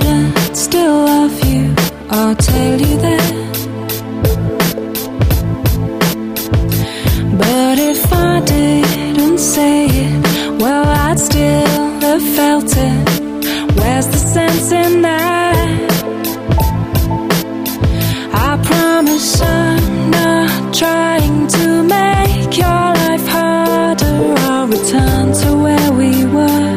couldn't still love you or tell you that. But if I didn't say it, well, I'd still have felt it. Where's the sense in that? I promise I'm not trying to make your life harder. I'll return to where we were.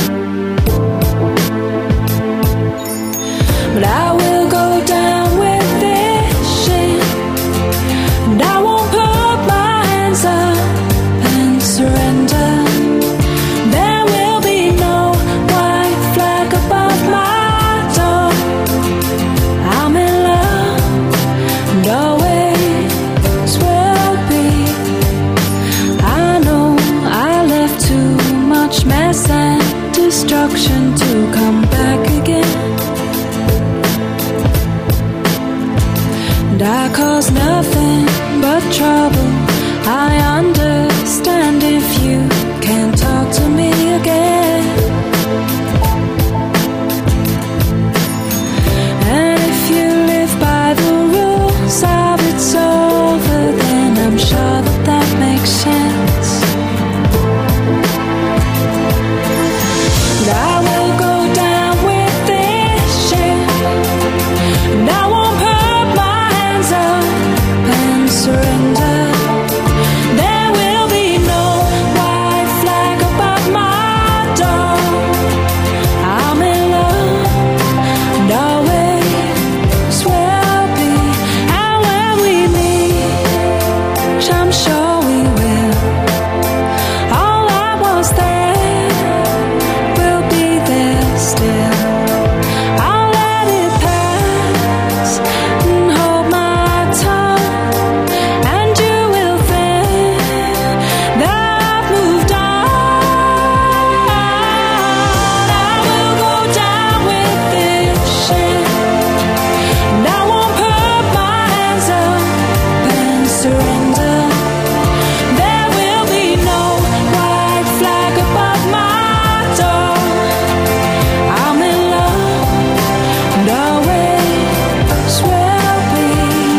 But I will go down with this shit, and I won't put my hands up and surrender. There will be no white flag above my door. I'm in love, and always will be. I know I left too much mess and destruction to come back again. And I cause nothing but trouble. I understand if you can't talk to me again. And if you live by the rules of it's over, then I'm sure that that makes sense. But I will go down with this shit, and I won't put my hands up and surrender. There will be no white flag above my door. I'm in love, and always will be. And when we meet, which I'm sure we will, all that was there will be there still. I'll let it pass and hold my tongue, and you will think that I've moved on. I will go down with this shit, and I won't put my hands up and surrender. There will be no white flag above my door. I'm in love, and always will be.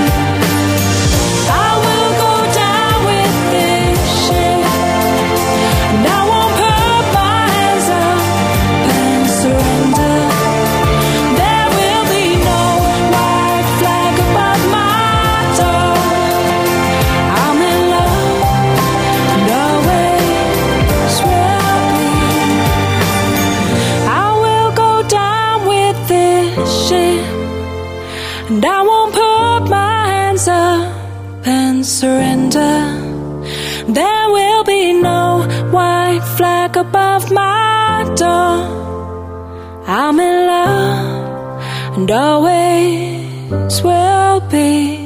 I will go down with this shit, and I won't put my hands up and surrender. There will be no white flag above my door. I'm in love, and always will be. I will go down with this shit, and I won't put my hands up and surrender. There will be no white flag above my door. I'm in love, and always will be.